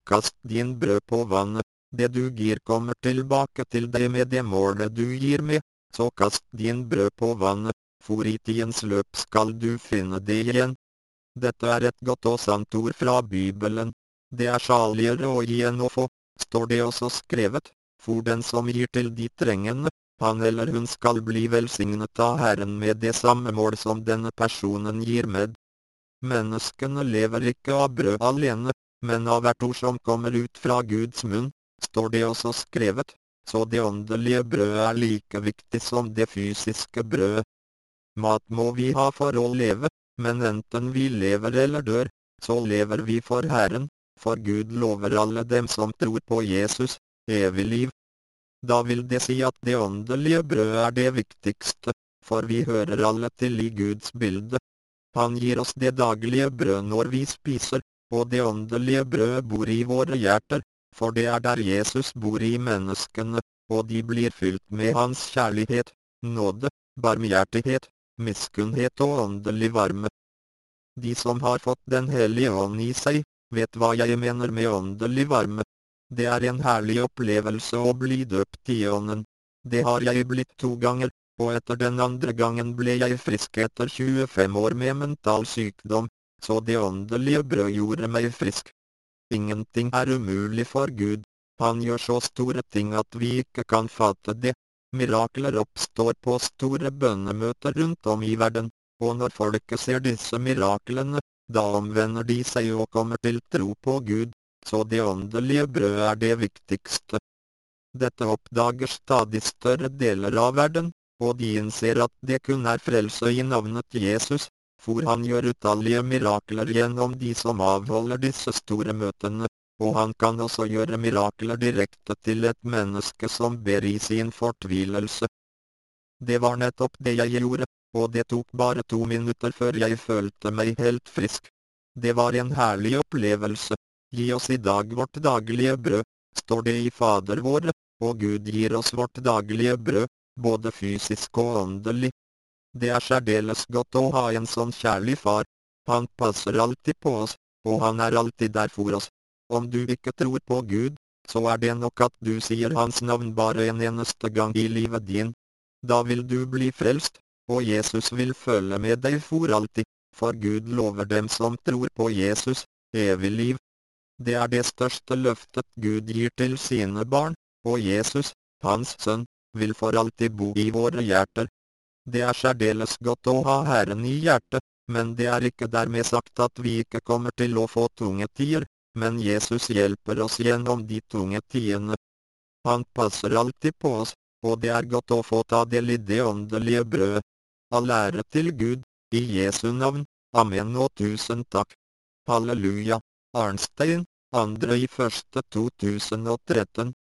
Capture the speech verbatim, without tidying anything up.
kast din brød på vannet, det du gir kommer tilbake til deg med det målet du gir med, så kast din brød på vannet, for i tidens løp skal du finne det igjen. Dette er et godt og sant ord fra Bibelen. Det er saligere å gi enn å få, står det også skrevet, for den som gir til de trengende, han eller hun skal bli velsignet av Herren med det samme mål som denne personen gir med. Menneskene lever ikke av brød alene, men av hvert ord som kommer ut fra Guds munn, står det også skrevet, så det åndelige brødet er like viktig som det fysiske brødet. Mat må vi ha for å leve, men enten vi lever eller dør, så lever vi for Herren, for Gud lover alle dem som tror på Jesus, evig liv. Da vil det si at det åndelige brødet er det viktigste, for vi hører alle til i Guds bilde. Han gir oss det daglige brød når vi spiser, og det åndelige brødet bor i våre hjerter, for det er der Jesus bor i menneskene, og de blir fylt med hans kjærlighet, nåde, barmhjertighet, miskunnhet og åndelig varme. De som har fått Den hellige ånd i seg, vet hva jeg mener med åndelig varme. Det er en herlig opplevelse å bli døpt i ånden. Det har jeg blitt to ganger, og etter den andre gangen ble jeg frisk etter tjuefem år med mental sykdom, så det åndelige brød gjorde meg frisk. Ingenting er umulig for Gud. Han gjør så store ting at vi ikke kan fatte det. Mirakler oppstår på store bønnemøter rundt om i verden, og når folket ser disse miraklene, da omvender de seg og kommer til tro på Gud, så det åndelige brødet er det viktigste. Dette oppdager stadig større deler av verden, og de innser at det kun er frelse i navnet Jesus, for han gjør utallige mirakler gjennom de som avholder disse store møtene, og han kan også gjøre mirakler direkte til et menneske som ber i sin fortvilelse. Det var nettopp det jeg gjorde, og det tok bare to minutter før jeg følte meg helt frisk. Det var en herlig opplevelse. Gi oss i dag vårt daglige brød, står det i Fader våre, og Gud gir oss vårt daglige brød, både fysisk og åndelig. Det er særdeles godt å ha en sånn kjærlig far. Han passer alltid på oss, og han er alltid der for oss. Om du ikke tror på Gud, så er det nok at du sier hans navn bare en eneste gang i livet din. Da vil du bli frelst, og Jesus vil følge med deg for alltid, for Gud lover dem som tror på Jesus, evig liv. Det er det største løftet Gud gir til sine barn, og Jesus, hans sønn, vil for alltid bo i våre hjerter. Det er særdeles godt å ha Herren i hjertet, men det er ikke dermed sagt at vi ikke kommer til å få tunge tider, men Jesus hjelper oss gjennom de tunge tidene. Han passer alltid på oss, og det er godt å få ta del i det åndelige brødet. All ære til Gud, i Jesu navn, amen og tusen takk. Halleluja, Arnstein, andre i første to tusen og tretten.